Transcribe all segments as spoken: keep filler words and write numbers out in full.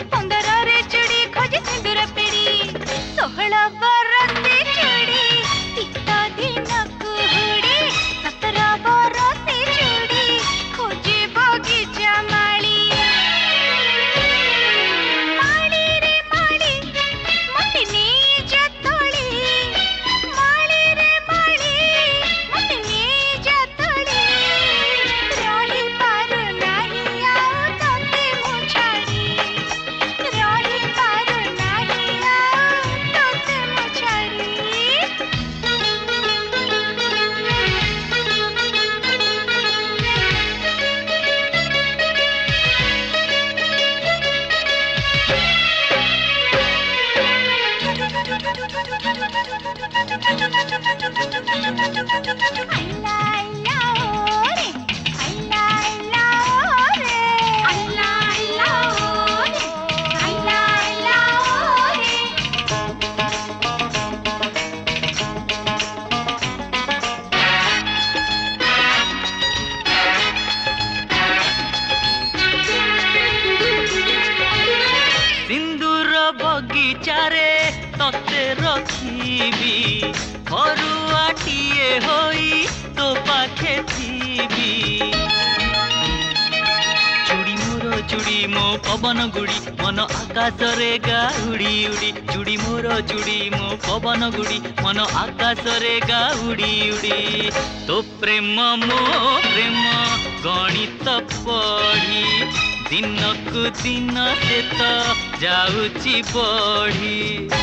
पंद्रह रे चूड़ी खोजे सिंदूर पेड़ी सोहला बरसे चूड़ी तीता दिन कुहुड़ी सत्रह बरसे चूड़ी खोजे बगीचा माली माली रे माली मते ने जतली माली रे माली मते ने जतली रही पारु नाही आओ तते मु छाड़ी रही पारु नाही आओ तते मु छाड़ी अल्ला अल्ला रे अल्ला अल्ला रे अल्ला अल्ला रे अल्ला अल्ला रे सिंदूर बगीचा रे तते रखीबी फरुआटिए होई तो पाखे थीबी चूड़ी मोर चूड़ी मो पवन गुड़ी मन आकाश रे गा उड़ी उड़ी चूड़ी मोर चूड़ी मो पवन गुड़ी मन आकाश रे गा उड़ी उड़ी तो प्रेम मो प्रेम गणित पढ़ी दिनकु दिन से तो जाऊची बढ़ी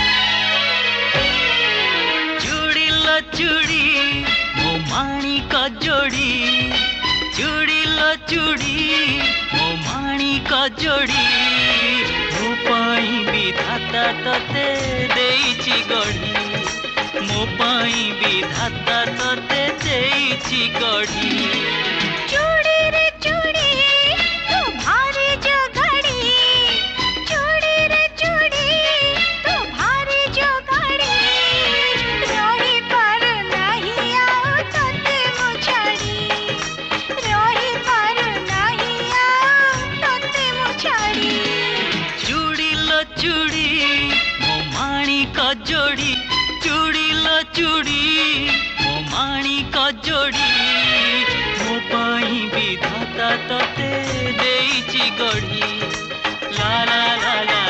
चूड़ी लो चूड़ी मो माणी का जोड़ी चूड़ी लो चूड़ी मो माणी का जोड़ी मो पाई विधाता तते देइची गढ़ी मो पाई विधाता तते देइची गढ़ी चूड़ी रे चूड़ी तू भारी जो घड़ी चूड़ी रे चूड़ी तू भारी जो घड़ी रही पारु नाही आओ तते मु छाड़ी रही पारु नाही आओ तते मु छाड़ी चूड़ी लो चूड़ी मो माणी का जोड़ी चूड़ी लो चूड़ी मो माणी का जोड़ी मो पाई विधाता तते देइची गढ़ी ला ला ला ला